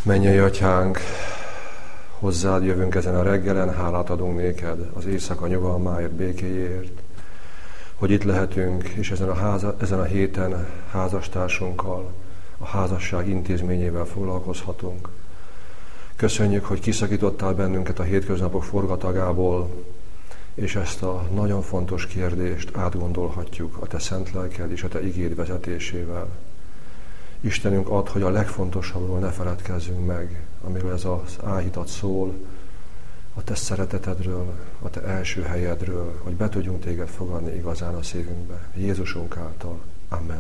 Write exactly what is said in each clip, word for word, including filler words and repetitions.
Mennyei Atyánk, hozzád jövünk ezen a reggelen, hálát adunk néked az éjszaka nyugalmáért, békéért, hogy itt lehetünk, és ezen a, háza, ezen a héten házastársunkkal, a házasság intézményével foglalkozhatunk. Köszönjük, hogy kiszakítottál bennünket a hétköznapok forgatagából, és ezt a nagyon fontos kérdést átgondolhatjuk a te szent lelked és a te igéd vezetésével. Istenünk, add, hogy a legfontosabbról ne feledkezzünk meg, amiről ez az áhítat szól, a te szeretetedről, a te első helyedről, hogy be tudjunk téged fogadni igazán a szívünkbe. Jézusunk által. Amen.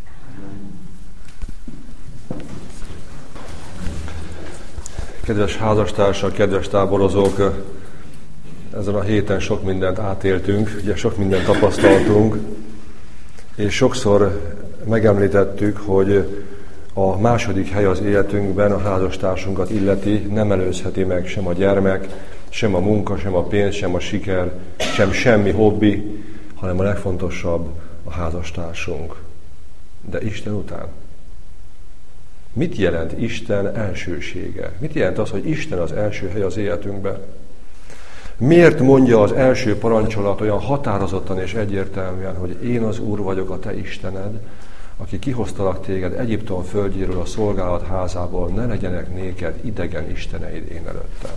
Kedves házastársak, kedves táborozók, ezen a héten sok mindent átéltünk, ugye sok mindent tapasztaltunk, és sokszor megemlítettük, hogy a második hely az életünkben a házastársunkat illeti, nem előzheti meg sem a gyermek, sem a munka, sem a pénz, sem a siker, sem semmi hobbi, hanem a legfontosabb a házastársunk. De Isten után? Mit jelent Isten elsősége? Mit jelent az, hogy Isten az első hely az életünkben? Miért mondja az első parancsolat olyan határozottan és egyértelműen, hogy én az Úr vagyok, a te Istened, aki kihoztalak téged Egyiptom földjéről, a szolgálat házából, ne legyenek néked idegen isteneid én előttem.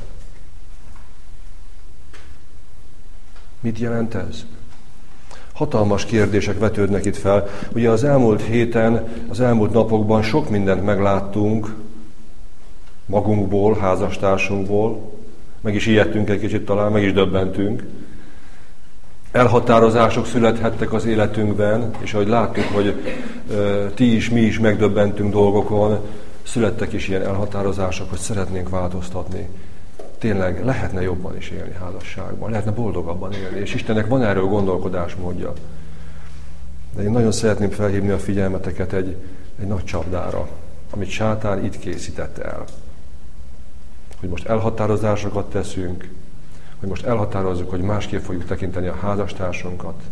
Mit jelent ez? Hatalmas kérdések vetődnek itt fel. Ugye az elmúlt héten, az elmúlt napokban sok mindent megláttunk magunkból, házastársunkból, meg is ijedtünk egy kicsit talán, meg is döbbentünk. Elhatározások születhettek az életünkben, és ahogy láttuk, hogy ö, ti is, mi is megdöbbentünk dolgokon, születtek is ilyen elhatározások, hogy szeretnénk változtatni. Tényleg lehetne jobban is élni házasságban, lehetne boldogabban élni, és Istennek van erről gondolkodásmódja. De én nagyon szeretném felhívni a figyelmeteket egy, egy nagy csapdára, amit sátán itt készített el. Hogy most elhatározásokat teszünk, hogy most elhatározzuk, hogy másképp fogjuk tekinteni a házastársunkat,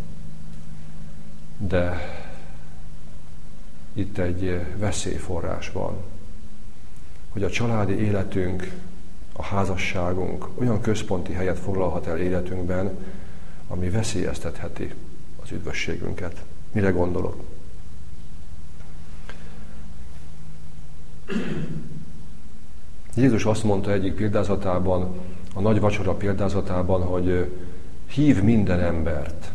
de itt egy veszélyforrás van, hogy a családi életünk, a házasságunk olyan központi helyet foglalhat el életünkben, ami veszélyeztetheti az üdvösségünket. Mire gondolok? Jézus azt mondta egyik példázatában, a nagy vacsora példázatában, hogy hív minden embert.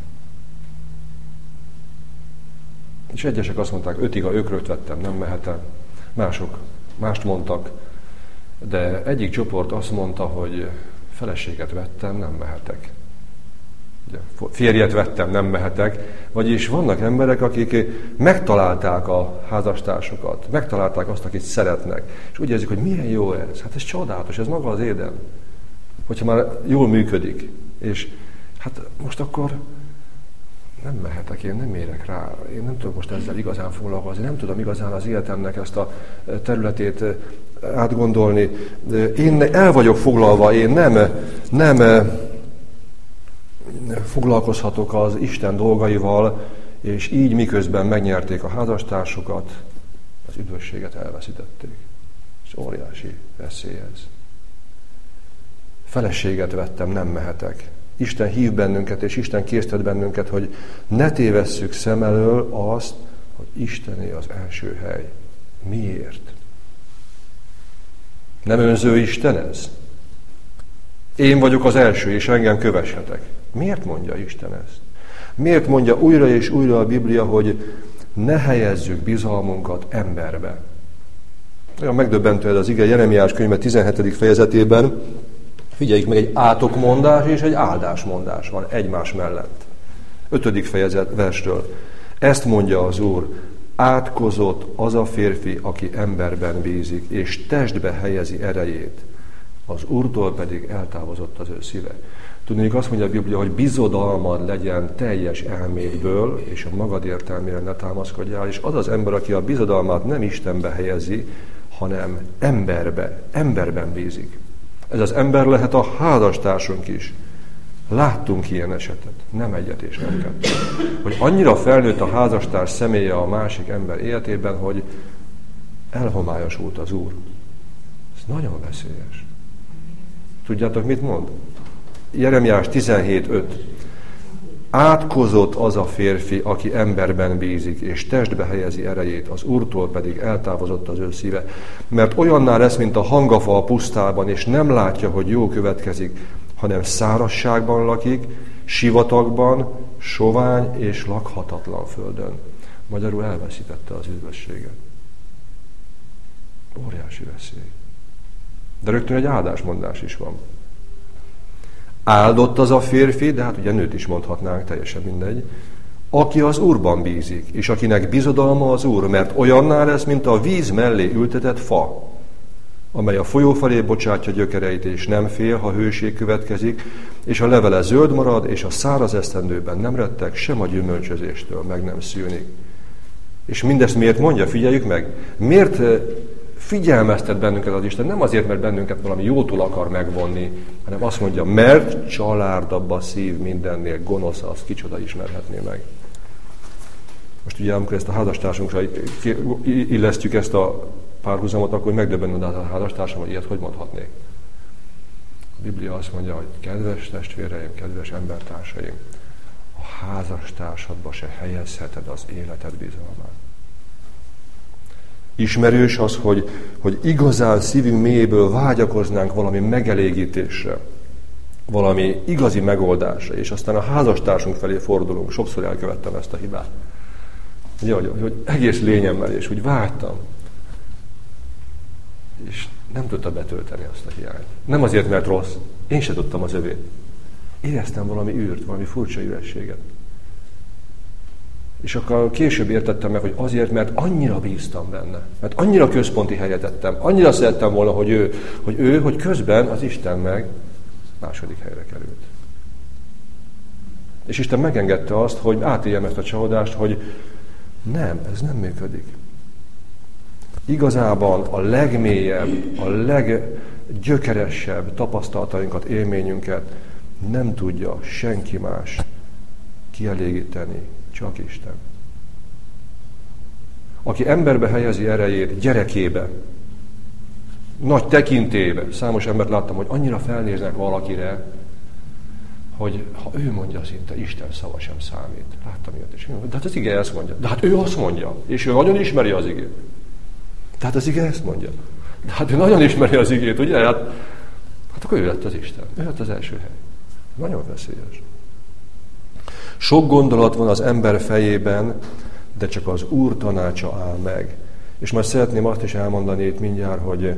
És egyesek azt mondták, ötig a ökröt vettem, nem mehetem. Mások mást mondtak, de egyik csoport azt mondta, hogy feleséget vettem, nem mehetek. Férjet vettem, nem mehetek. Vagyis vannak emberek, akik megtalálták a házastársukat, megtalálták azt, akit szeretnek, és úgy érzik, hogy milyen jó ez. Hát ez csodálatos, ez maga az éden. Hogyha már jól működik, és hát most akkor nem mehetek, én nem érek rá, én nem tudok most ezzel igazán foglalkozni, nem tudom igazán az életemnek ezt a területét átgondolni. Én el vagyok foglalva, én nem, nem foglalkozhatok az Isten dolgaival, és így miközben megnyerték a házastársukat, az üdvösséget elveszítették. És óriási veszély ez. Feleséget vettem, nem mehetek. Isten hív bennünket, és Isten késztet bennünket, hogy ne tévesszük szem elől azt, hogy Istené az első hely. Miért? Nem önző Isten ez? Én vagyok az első, és engem kövessetek. Miért mondja Isten ezt? Miért mondja újra és újra a Biblia, hogy ne helyezzük bizalmunkat emberbe? Olyan megdöbbentő ez az ige Jeremiás könyve tizenhetedik fejezetében. Figyeljük meg, egy átokmondás és egy áldásmondás van egymás mellett. Ötödik fejezet verstől. Ezt mondja az Úr, átkozott az a férfi, aki emberben bízik, és testbe helyezi erejét. Az Úrtól pedig eltávozott az ő szíve. Tudnék, azt mondja a Biblia, hogy bizodalmad legyen teljes elmédből, és a magad értelmére ne támaszkodjál, és az az ember, aki a bizodalmát nem Istenbe helyezi, hanem emberbe, emberben bízik. Ez az ember lehet a házastársunk is. Láttunk ilyen esetet, nem egyet és nem kettőt. Hogy annyira felnőtt a házastárs személye a másik ember életében, hogy elhomályosult az Úr. nagyon veszélyes. Tudjátok, mit mond? Jeremiás tizenhét öt. Átkozott az a férfi, aki emberben bízik, és testbe helyezi erejét, az Úrtól pedig eltávozott az ő szíve. Mert olyanná lesz, mint a hangafa a pusztában, és nem látja, hogy jó következik, hanem szárazságban lakik, sivatagban, sovány és lakhatatlan földön. Magyarul elveszítette az üdvösséget. Óriási veszély. De rögtön egy áldásmondás is van. Áldott az a férfi, de hát ugye nőt is mondhatnánk, teljesen mindegy, aki az Úrban bízik, és akinek bizodalma az Úr, mert olyanná lesz, mint a víz mellé ültetett fa, amely a folyó felé bocsátja gyökereit, és nem fél, ha hőség következik, és a levele zöld marad, és a száraz esztendőben nem retteg, sem a gyümölcsözéstől meg nem szűnik. És mindezt miért mondja? Figyeljük meg. Miért figyelmeztet bennünket az Isten? Nem azért, mert bennünket valami jótól akar megvonni, hanem azt mondja, mert csalárdabb a szív mindennél, gonosz az, kicsoda ismerhetné meg. Most ugye, amikor ezt a házastársunkra illesztjük ezt a párhuzamot, akkor megdöbbenünk, de a házastársam, hogy ilyet hogy mondhatnék? A Biblia azt mondja, hogy kedves testvéreim, kedves embertársaim, a házastársadba se helyezheted az életed bizalmát. Ismerős az, hogy, hogy igazán szívünk mélyéből vágyakoznánk valami megelégítésre, valami igazi megoldásra, és aztán a házastársunk felé fordulunk. Sokszor elkövettem ezt a hibát. Ugye, hogy, hogy egész lényemmel, és úgy vágytam. És nem tudta betölteni azt a hiányt. Nem azért, mert rossz. Én se tudtam az övét. Éreztem valami űrt, valami furcsa ürességet. És akkor később értettem meg, hogy azért, mert annyira bíztam benne. Mert annyira központi helyet tettem. Annyira szerettem volna, hogy ő, hogy ő, hogy közben az Isten meg második helyre került. És Isten megengedte azt, hogy átéljem ezt a csalódást, hogy nem, ez nem működik. Igazában a legmélyebb, a leggyökeresebb tapasztalatainkat, élményünket nem tudja senki más kielégíteni, csak Isten. Aki emberbe helyezi erejét, gyerekébe, nagy tekintélybe. Számos embert láttam, hogy annyira felnéznek valakire, hogy ha ő mondja, szinte Isten szava sem számít. Láttam ilyet, és de hát az ige ezt mondja. De hát ő azt mondja, és ő nagyon ismeri az igét. Tehát az ige ezt mondja. De hát ő nagyon ismeri az igét, ugye? Hát, hát akkor ő lett az Isten. Ő lett az első hely. Nagyon veszélyes. Sok gondolat van az ember fejében, de csak az Úr tanácsa áll meg. És majd szeretném azt is elmondani itt mindjárt, hogy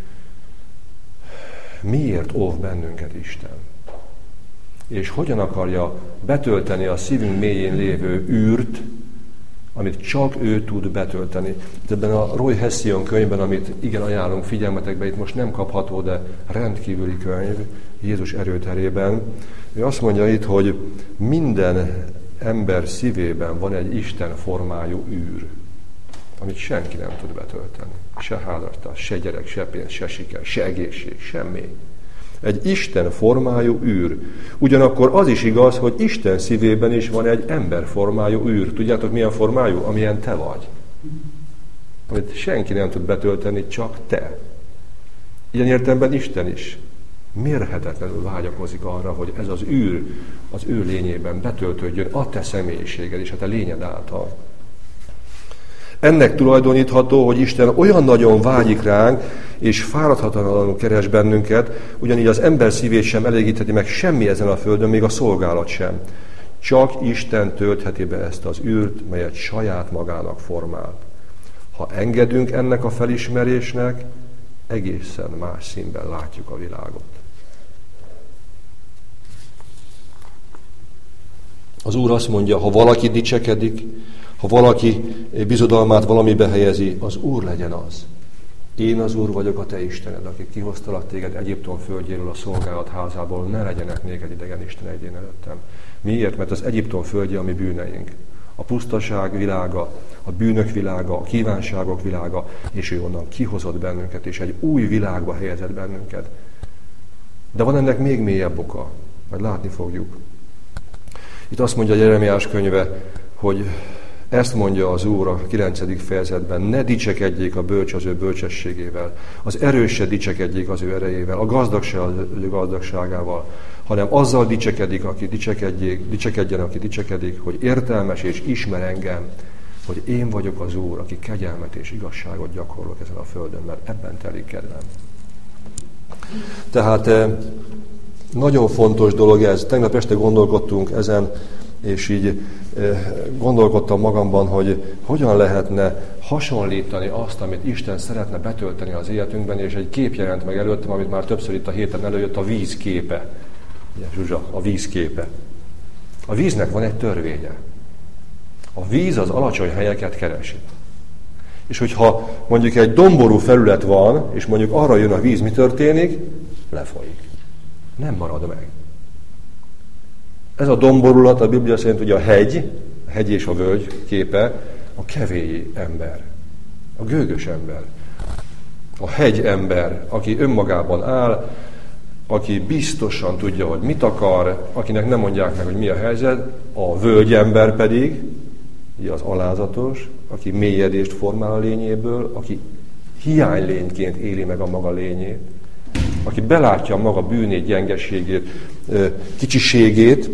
miért óv bennünket Isten. És hogyan akarja betölteni a szívünk mélyén lévő űrt, amit csak ő tud betölteni. Ebben a Roy Hession könyvben, amit igen ajánlunk figyelmetekbe, itt most nem kapható, de rendkívüli könyv, Jézus erőterében. Ő azt mondja itt, hogy minden ember szívében van egy Isten formájú űr, amit senki nem tud betölteni. Se házastárs, se gyerek, se pénz, se siker, se egészség, semmi. Egy Isten formájú űr. Ugyanakkor az is igaz, hogy Isten szívében is van egy ember formájú űr. Tudjátok, milyen formájú? Amilyen te vagy. Amit senki nem tud betölteni, csak te. Ilyen értelemben Isten is mérhetetlenül vágyakozik arra, hogy ez az űr az ő lényében betöltődjön a te személyiséged és a te lényed által. Ennek tulajdonítható, hogy Isten olyan nagyon vágyik ránk, és fáradhatatlanul keres bennünket, ugyanígy az ember szívét sem elégítheti meg semmi ezen a földön, még a szolgálat sem. Csak Isten töltheti be ezt az űrt, melyet saját magának formált. Ha engedünk ennek a felismerésnek, egészen más színben látjuk a világot. Az Úr azt mondja, ha valaki dicsekedik, ha valaki bizodalmát valamibe helyezi, az Úr legyen az. Én az Úr vagyok, a te Istened, aki kihoztalak téged Egyiptom földjéről, a szolgálat házából, ne legyenek még egy idegen isten egyén előttem. Miért? Mert az Egyiptom földje a mi bűneink. A pusztaság világa, a bűnök világa, a kívánságok világa, és ő onnan kihozott bennünket, és egy új világba helyezett bennünket. De van ennek még mélyebb oka, majd látni fogjuk. Itt azt mondja Jeremiás könyve, hogy Ezt mondja az Úr a kilencedik fejezetben, ne dicsekedjék a bölcs az ő bölcsességével, az erős se dicsekedjék az ő erejével, a gazdag se az ő gazdagságával, hanem azzal dicsekedik, aki dicsekedjék, dicsekedjen, aki dicsekedik, hogy értelmes és ismer engem, hogy én vagyok az Úr, aki kegyelmet és igazságot gyakorlok ezen a földön, mert ebben telik kedvem. Tehát nagyon fontos dolog ez. Tegnap este gondolkodtunk ezen, és így gondolkodtam magamban, hogy hogyan lehetne hasonlítani azt, amit Isten szeretne betölteni az életünkben, és egy kép jelent meg előttem, amit már többször itt a héten előjött, a víz képe. Ugye, Zsuzsa, a víz képe. A víznek van egy törvénye. A víz az alacsony helyeket keresi. És hogyha mondjuk egy domború felület van, és mondjuk arra jön a víz, mi történik? Lefolyik. Nem marad meg. Ez a domborulat, a Biblia szerint ugye a hegy, a hegy és a völgy képe, a kevély ember, a gőgös ember, a hegy ember, aki önmagában áll, aki biztosan tudja, hogy mit akar, akinek nem mondják meg, hogy mi a helyzet, a völgy ember pedig, ugye az alázatos, aki mélyedést formál a lényéből, aki hiánylényként éli meg a maga lényét, aki belátja a maga bűnét, gyengeségét, kicsiségét,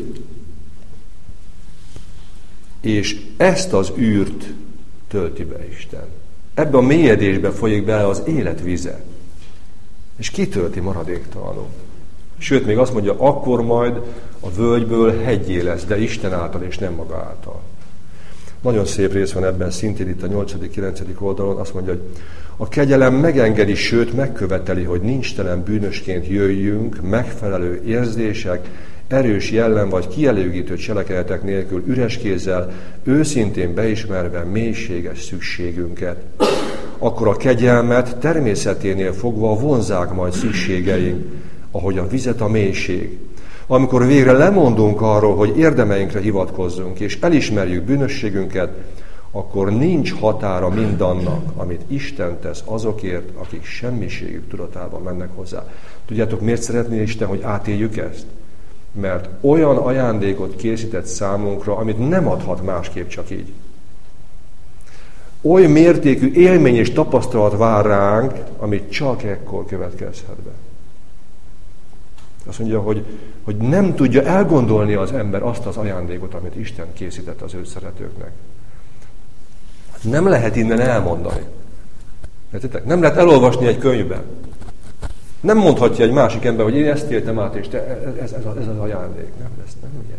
és ezt az űrt tölti be Isten. Ebbe a mélyedésbe folyik bele az élet vize. És kitölti maradéktalanul. Sőt, még azt mondja, akkor majd a völgyből heggyé lesz, de Isten által és nem maga által. Nagyon szép rész van ebben, szintén itt a nyolcadik-kilencedik oldalon, azt mondja, hogy a kegyelem megengedi, sőt megköveteli, hogy nincstelen bűnösként jöjjünk, megfelelő érzések, erős jellem vagy kielégítő cselekedetek nélkül üres kézzel, őszintén beismerve mélységes szükségünket. Akkor a kegyelmet természeténél fogva vonzák majd szükségeink, ahogy a vizet a mélység. Amikor végre lemondunk arról, hogy érdemeinkre hivatkozzunk, és elismerjük bűnösségünket, akkor nincs határa mindannak, amit Isten tesz azokért, akik semmiségük tudatában mennek hozzá. Tudjátok, miért szeretné Isten, hogy átéljük ezt? Mert olyan ajándékot készített számunkra, amit nem adhat másképp, csak így. Oly mértékű élmény és tapasztalat vár ránk, amit csak ekkor következhet be. Azt mondja, hogy, hogy nem tudja elgondolni az ember azt az ajándékot, amit Isten készített az ő szeretőknek. Nem lehet innen elmondani. Értitek? Nem lehet elolvasni egy könyvben. Nem mondhatja egy másik ember, hogy én ezt éltem át, és te, ez, ez, ez az ajándék. Nem, ez nem ilyen.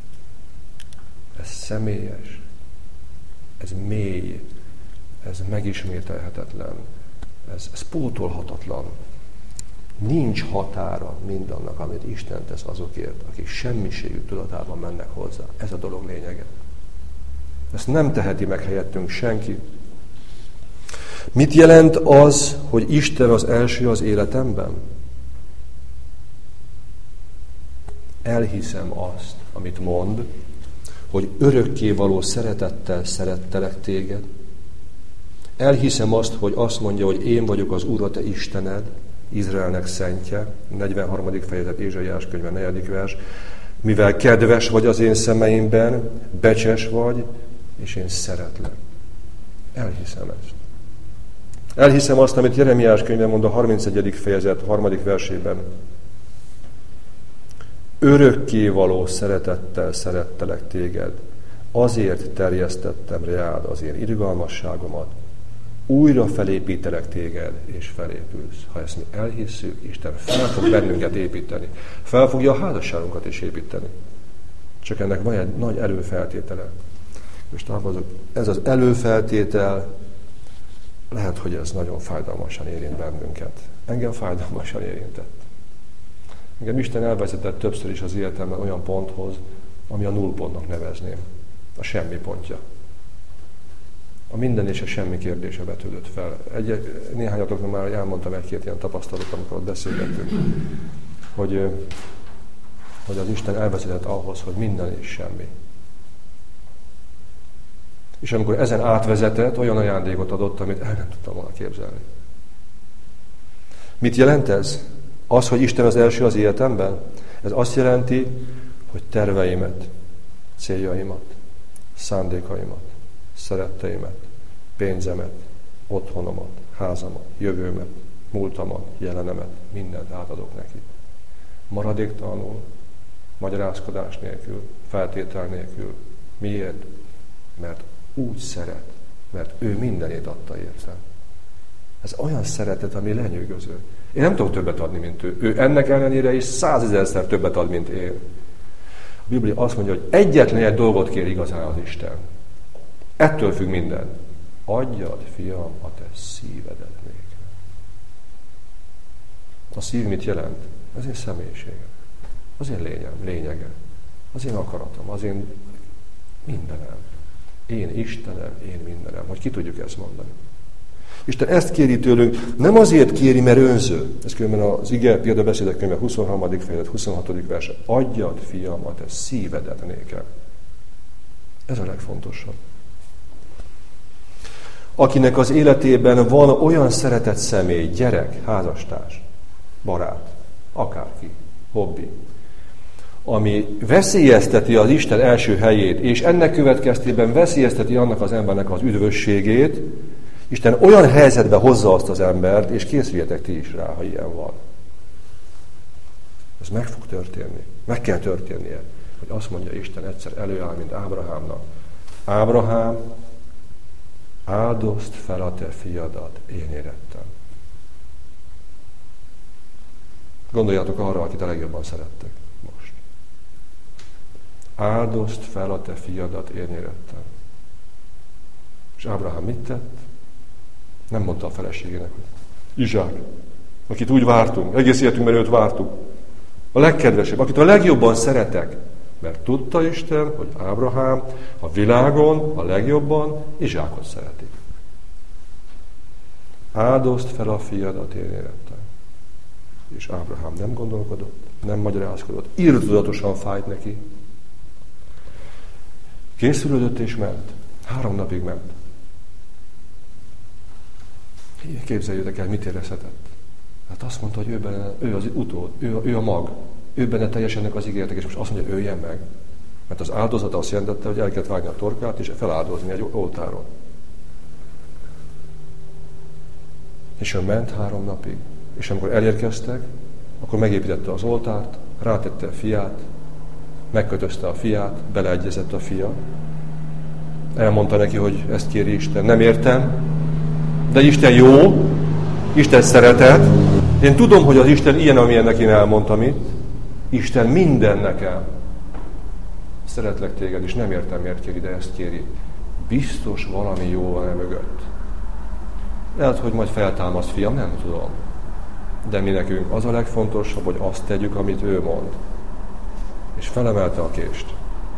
Ez személyes. Ez mély. Ez megismételhetetlen. Ez, ez pótolhatatlan. Nincs határa mindannak, amit Isten tesz azokért, akik semmiségük tudatában mennek hozzá. Ez a dolog lényege. Ezt nem teheti meg helyettünk senki. Mit jelent az, hogy Isten az első az életemben? Elhiszem azt, amit mond, hogy örökkévaló szeretettel szerettelek téged. Elhiszem azt, hogy azt mondja, hogy én vagyok az Úr, a te Istened, Izraelnek szentje, negyvenharmadik fejezet Ézsaiás könyve, negyedik vers. Mivel kedves vagy az én szemeimben, becses vagy, és én szeretlek. Elhiszem ezt. Elhiszem azt, amit Jeremiás könyve mond a harmincegyedik fejezet harmadik versében. Örökkévaló szeretettel szerettelek téged, azért terjesztettem reád az én irgalmasságomat, újra felépítelek téged, és felépülsz. Ha ezt mi elhisszük, Isten fel fog bennünket építeni. Fel fogja a házasságunkat is építeni. Csak ennek van egy nagy előfeltétele. És ez az előfeltétel, lehet, hogy ez nagyon fájdalmasan érint bennünket. Engem fájdalmasan érintett. Engem Isten elvezetett többször is az életemben olyan ponthoz, ami a nullpontnak nevezném. A semmi pontja. A minden és a semmi kérdése vetődött fel. Egy, néhányatoknak már elmondtam egy-két ilyen tapasztalatot, amikor ott beszélgettünk, hogy, hogy az Isten elvezetett ahhoz, hogy minden és semmi. És amikor ezen átvezetett, olyan ajándékot adott, amit el nem tudtam volna képzelni. Mit jelent ez? Az, hogy Isten az első az életemben? Ez azt jelenti, hogy terveimet, céljaimat, szándékaimat, szeretteimet, pénzemet, otthonomat, házamat, jövőmet, múltamat, jelenemet, mindent átadok neki. Maradéktalanul, magyarázkodás nélkül, feltétel nélkül. Miért? Mert úgy szeret, mert ő mindenét adta érte. Ez olyan szeretet, ami lenyűgöző. Én nem tudok többet adni, mint ő. Ő ennek ellenére is százezerszer többet ad, mint én. A Biblia azt mondja, hogy egyetlen egy dolgot kér igazán az Isten. Ettől függ minden. Adjad, fiam, a te szívedet nékem. A szív mit jelent? Az én személyiségem. Az én lényem, lényege. Az én akaratom, az én mindenem. Én Istenem, én mindenem. Hogy ki tudjuk ezt mondani? Isten ezt kéri tőlünk, nem azért kéri, mert önző. Ez különben az ige példabeszédek könyve huszonharmadik fejezet, huszonhatodik verse. Adjad, fiam, a te szívedet nékem. Ez a legfontosabb. Akinek az életében van olyan szeretett személy, gyerek, házastárs, barát, akárki, hobbi, ami veszélyezteti az Isten első helyét, és ennek következtében veszélyezteti annak az embernek az üdvösségét, Isten olyan helyzetbe hozza azt az embert, és készüljetek ti is rá, ha ilyen van. Ez meg fog történni. Meg kell történnie, hogy azt mondja Isten egyszer előáll, mint Ábrahámnak. Ábrahám, áldozd fel a te fiadat, én érettem. Gondoljatok arra, akit a legjobban szerettek most. Áldozd fel a te fiadat, én érettem. És Ábrahám mit tett? Nem mondta a feleségének, hogy Izsák, akit úgy vártunk, egész életünkben őt vártuk. A legkedvesebb, akit a legjobban szeretek. Mert tudta Isten, hogy Ábrahám a világon a legjobban Izsákot szereti. Áldozd fel a fiadat, én érettem. És Ábrahám nem gondolkodott, nem magyarázkodott, irtózatosan fájt neki. Készülődött és ment. Három napig ment. Képzeljétek el, mit érezhetett. Hát azt mondta, hogy ő, benne, ő az utód, ő, ő a mag, ő benne teljesennek az ígéretek, és most azt mondja, hogy öljen meg. Mert az áldozat azt jelentette, hogy el kellett vágni a torkát, és feláldozni egy oltáron. És ő ment három napig. És amikor elérkeztek, akkor megépítette az oltárt, rátette a fiát, megkötözte a fiát, beleegyezett a fia. Elmondta neki, hogy ezt kéri Isten. Nem értem, de Isten jó, Isten szeretet. Én tudom, hogy az Isten ilyen, amilyennek én elmondtam itt. Isten minden nekem. Szeretlek téged, és nem értem, miért kéri, de ezt kéri. Biztos valami jó van e mögött. Lehet, hogy majd feltámaszt, fiam, nem tudom. De mi nekünk az a legfontosabb, hogy azt tegyük, amit ő mond. És felemelte a kést.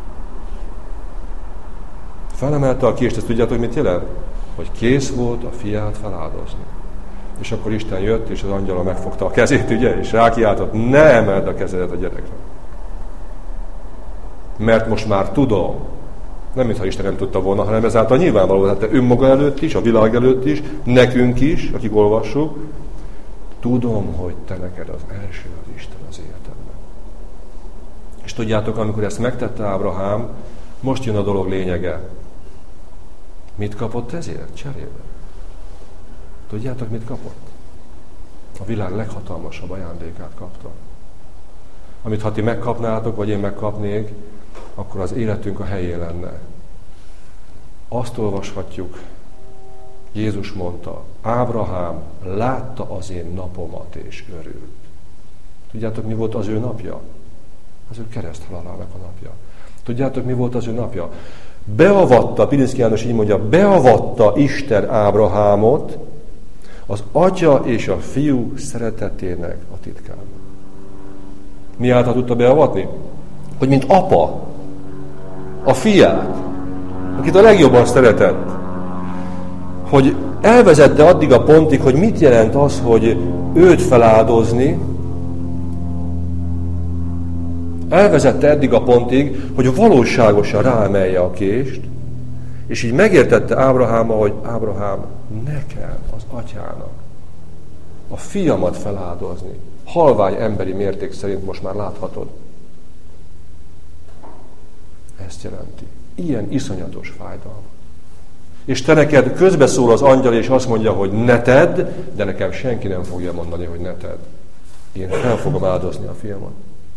Felemelte a kést, ezt tudjátok, hogy mit jelent? Hogy kész volt a fiát feláldozni. És akkor Isten jött, és az angyala megfogta a kezét, ugye, és rákiáltott, ne emeld a kezedet a gyerekre. Mert most már tudom, nem mintha Isten nem tudta volna, hanem ezáltal nyilvánvaló, hát te önmaga előtt is, a világ előtt is, nekünk is, akik olvassuk, tudom, hogy te neked az első az Isten az életedben. És tudjátok, amikor ezt megtette Ábrahám, most jön a dolog lényege. Mit kapott ezért cserébe? Tudjátok, mit kapott? A világ leghatalmasabb ajándékát kapta. Amit ha ti megkapnátok, vagy én megkapnék, akkor az életünk a helyén lenne. Azt olvashatjuk, Jézus mondta, Ábrahám látta az én napomat és örült. Tudjátok, mi volt az ő napja? Az ő kereszthalálának a napja. Tudjátok, mi volt az ő napja? Beavatta, Pilinszky János így mondja, beavatta Isten Ábrahámot az atya és a fiú szeretetének a titkán. Mi által tudta beavatni? Hogy mint apa, a fiát, akit a legjobban szeretett, hogy elvezette addig a pontig, hogy mit jelent az, hogy őt feláldozni, elvezette eddig a pontig, hogy valóságosan ráemelje a kést, és így megértette Ábraháma, hogy Ábrahám, nekem, az atyának, a fiamat feláldozni. Halvány emberi mérték szerint most már láthatod. Ezt jelenti. Ilyen iszonyatos fájdalmat. És te neked közbeszól az angyal, és azt mondja, hogy ne tedd, de nekem senki nem fogja mondani, hogy ne tedd. Én fel fogom áldozni a fiamat.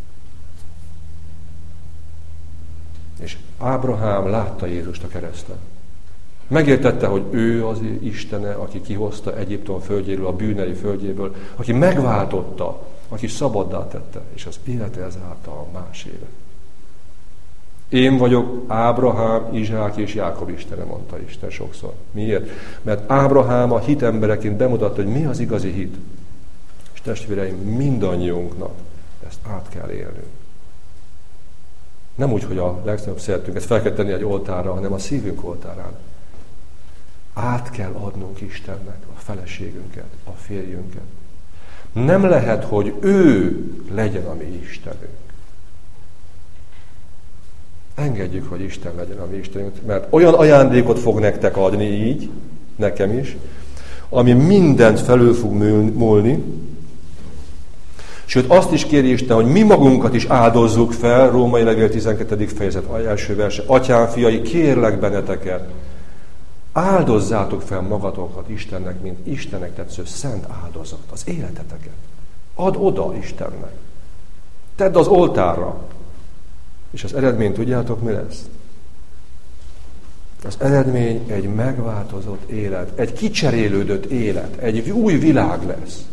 És Ábrahám látta Jézust a kereszten. Megértette, hogy ő az Istene, aki kihozta Egyiptom földjéről, a bűnei földjéből, aki megváltotta, aki szabaddá tette, és az élete ezáltal más élet. Én vagyok Ábrahám, Izsák és Jákob Istene, mondta Isten sokszor. Miért? Mert Ábrahám a hit embereként bemutatta, hogy mi az igazi hit. És testvéreim, mindannyiunknak ezt át kell élnünk. Nem úgy, hogy a legnagyobb szeretünk ezt fel kell tenni egy oltárra, hanem a szívünk oltárán. Át kell adnunk Istennek a feleségünket, a férjünket. Nem lehet, hogy ő legyen a mi Istenünk. Engedjük, hogy Isten legyen a mi Istenünk, mert olyan ajándékot fog nektek adni így, nekem is, ami mindent felül fog múlni, sőt azt is kéri Isten, hogy mi magunkat is áldozzuk fel, Római levél tizenkettedik fejezet első verse, Atyám fiai, kérlek benneteket, áldozzátok fel magatokat Istennek, mint Istennek tetsző szent áldozat, az életeteket. Add oda Istennek. Tedd az oltárra. És az eredmény, tudjátok, mi lesz? Az eredmény egy megváltozott élet, egy kicserélődött élet, egy új világ lesz.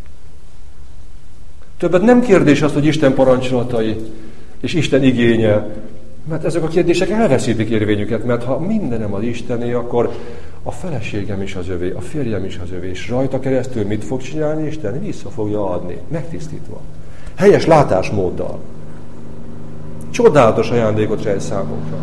Többet nem kérdés az, hogy Isten parancsolatai és Isten igénye, mert ezek a kérdések elveszítik érvényüket, mert ha mindenem az Istené, akkor a feleségem is az övé, a férjem is az övé, és rajta keresztül mit fog csinálni Isten? Vissza fogja adni, megtisztítva. Helyes látásmóddal. Csodálatos ajándékot rejt számunkra.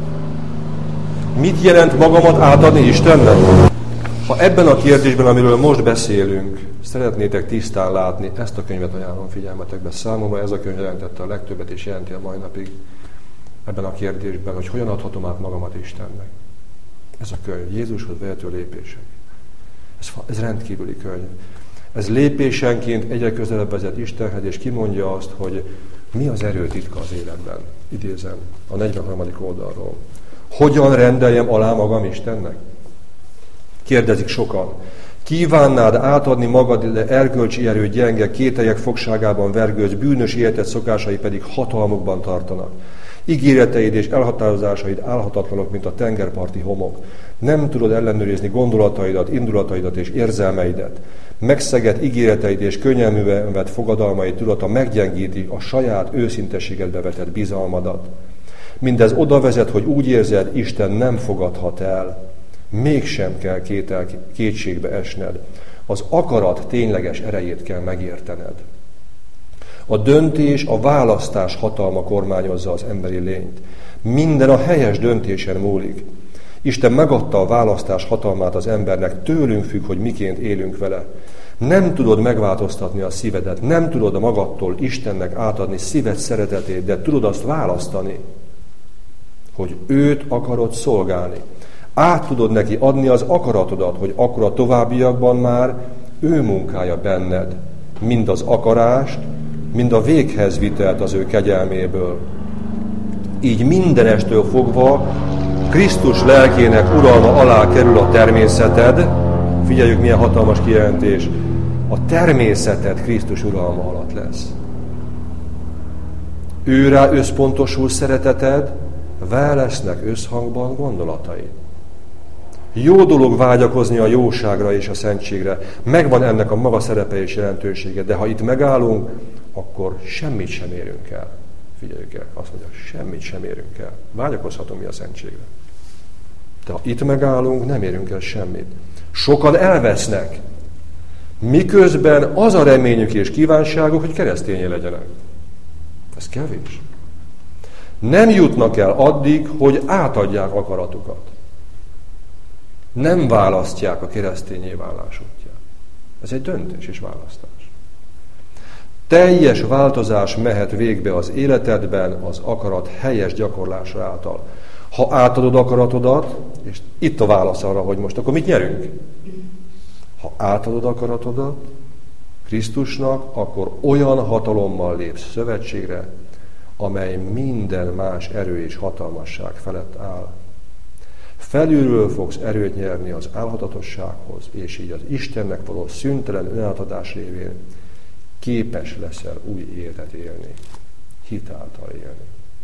Mit jelent magamat átadni Istennek? Ha ebben a kérdésben, amiről most beszélünk, szeretnétek tisztán látni, ezt a könyvet ajánlom figyelmetekbe. Számomra ez a könyv jelentette a legtöbbet, és jelenti a mai napig ebben a kérdésben, hogy hogyan adhatom át magamat Istennek. Ez a könyv, Jézushoz vezető lépések. Ez, ez rendkívüli könyv. Ez lépésenként egyre közelebb vezet Istenhez, és kimondja azt, hogy mi az erő titka az életben. Idézem a negyvenharmadik oldalról. Hogyan rendeljem alá magam Istennek? Kérdezik sokan. Kívánnád átadni magad, de erkölcsi erő gyenge, kételyek fogságában vergődsz, bűnös életed szokásai pedig hatalmukban tartanak. Ígéreteid és elhatározásaid állhatatlanok, mint a tengerparti homok. Nem tudod ellenőrizni gondolataidat, indulataidat és érzelmeidet. Megszegett ígéreteid és könnyelműen vett fogadalmaid tudata meggyengíti a saját őszintességedbe vetett bizalmadat. Mindez oda vezet, hogy úgy érzed, Isten nem fogadhat el. Mégsem kell kétel, kétségbe esned. Az akarat tényleges erejét kell megértened. A döntés, a választás hatalma kormányozza az emberi lényt. Minden a helyes döntésen múlik. Isten megadta a választás hatalmát az embernek, tőlünk függ, hogy miként élünk vele. Nem tudod megváltoztatni a szívedet, nem tudod a magadtól Istennek átadni szíved szeretetét, de tudod azt választani, hogy őt akarod szolgálni. Át tudod neki adni az akaratodat, hogy akkor a továbbiakban már ő munkája benned, mind az akarást, mind a véghez vitelt az ő kegyelméből. Így mindenestől fogva Krisztus lelkének uralma alá kerül a természeted. Figyeljük, milyen hatalmas kijelentés. A természeted Krisztus uralma alatt lesz. Őrá összpontosul szereteted, vele lesznek összhangban gondolataid. Jó dolog vágyakozni a jóságra és a szentségre. Megvan ennek a maga szerepe és jelentősége, de ha itt megállunk, akkor semmit sem érünk el. Figyeljük el, azt mondja, semmit sem érünk el. Vágyakozhatunk mi a szentségre. De ha itt megállunk, nem érünk el semmit. Sokan elvesznek, miközben az a reményük és kívánságuk, hogy keresztényé legyenek. Ez kevés. Nem jutnak el addig, hogy átadják akaratukat. Nem választják a keresztényé válás útját. Ez egy döntés és választás. Teljes változás mehet végbe az életedben az akarat helyes gyakorlása által. Ha átadod akaratodat, és itt a válasz arra, hogy most akkor mit nyerünk? Ha átadod akaratodat Krisztusnak, akkor olyan hatalommal lépsz szövetségre, amely minden más erő és hatalmasság felett áll. Felülről fogsz erőt nyerni az álhatatossághoz, és így az Istennek való szüntelen önátadás révén képes leszel új életet élni, hit által élni.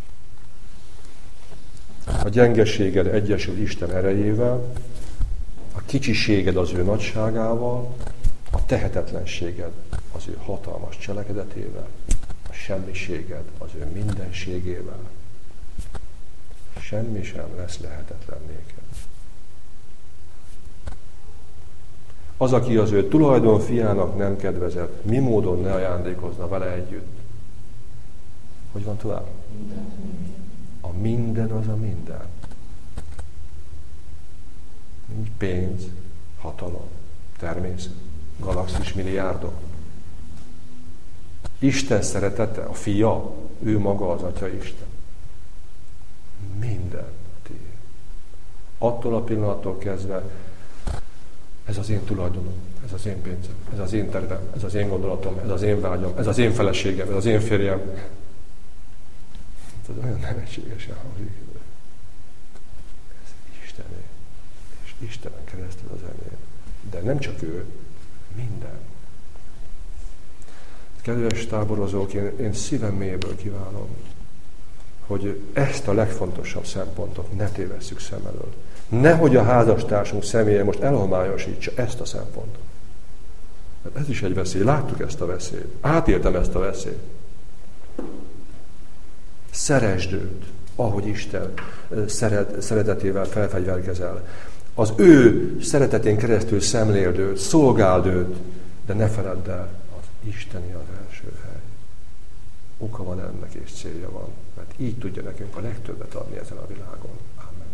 A gyengeséged egyesül Isten erejével, a kicsiséged az ő nagyságával, a tehetetlenséged az ő hatalmas cselekedetével, a semmiséged az ő mindenségével. Semmi sem lesz lehetetlen néked. Az, aki az ő tulajdon fiának nem kedvezett, mi módon ne ajándékozna vele együtt? Hogy van tovább? A minden az a minden. Nincs pénz, hatalom, természet, galaxis milliárdok. Isten szeretete, a fia, ő maga az Atya Isten. Minden tiéd. Attól a pillanattól kezdve ez az én tulajdonom, ez az én pénzem, ez az én tervem, ez az én gondolatom, ez az én vágyam, ez az én feleségem, ez az én férjem. Ez olyan nevetségesen hangzik. Ez Istené. És Istenen keresztül az enyém. De nem csak ő, minden. Kedves táborozók, én, én szívem mélyből kívánom, hogy ezt a legfontosabb szempontot ne tévesszük szem elől. Nehogy a házastársunk személye most elhomályosítsa ezt a szempontot. Mert ez is egy veszély. Láttuk ezt a veszélyt. Átéltem ezt a veszélyt. Szeresd őt, ahogy Isten szeret, szeretetével felfegyverkezel. Az ő szeretetén keresztül szemléld őt, szolgáld őt, de ne feledd el, az isteni az első hely. Oka van ennek és célja van, mert így tudja nekünk a legtöbbet adni ezen a világon. Amen.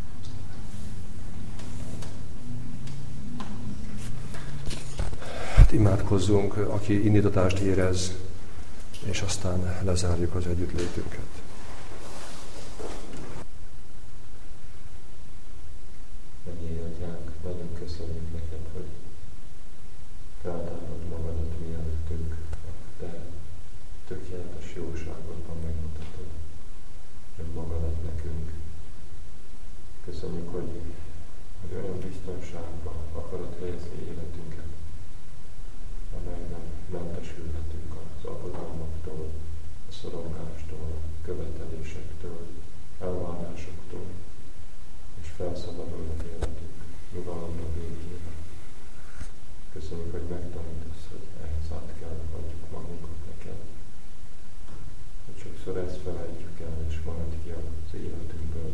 Hát imádkozzunk, aki indítatást érez, és aztán lezárjuk az együttlétünket. Mennyei Atyánk, nagyon köszönjük neked, hogy feltárod magadat mielőttünk, a te tökéletes jóságodban megmutatod önmagadat nekünk. Köszönjük, hogy, hogy olyan biztonságban akarod helyezni életünket, amelyben mentesülhetünk az aggodalmaktól, a szorongástól, a követelésektől, elvárásoktól, és felszabadul az életünk nyugalomra végére. Köszönjük, hogy megtanítasz, hogy ehhez át kell adjuk magunkat neked. Hogy sokszor ezt felejtjük el, és marad ki az életünkből,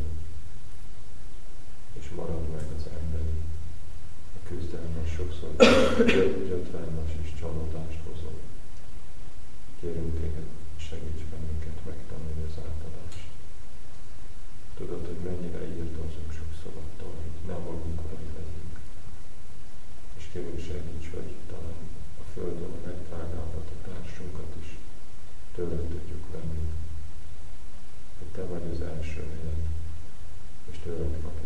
és marad meg az emberi. A küzdelmes sokszor gyötrelmes és csalódást hozom. Kérünk téged, segíts bennünket megtanulni az átadást. Tudod, hogy mennyire írtózunk sokszor attól, hogy nem magunkra legyünk. És kérünk, segíts, hogy talán a Földön a legdrágábbat a társunkat is tőle tudjuk venni. Hogy te vagy az első helyen, és tőled kapjuk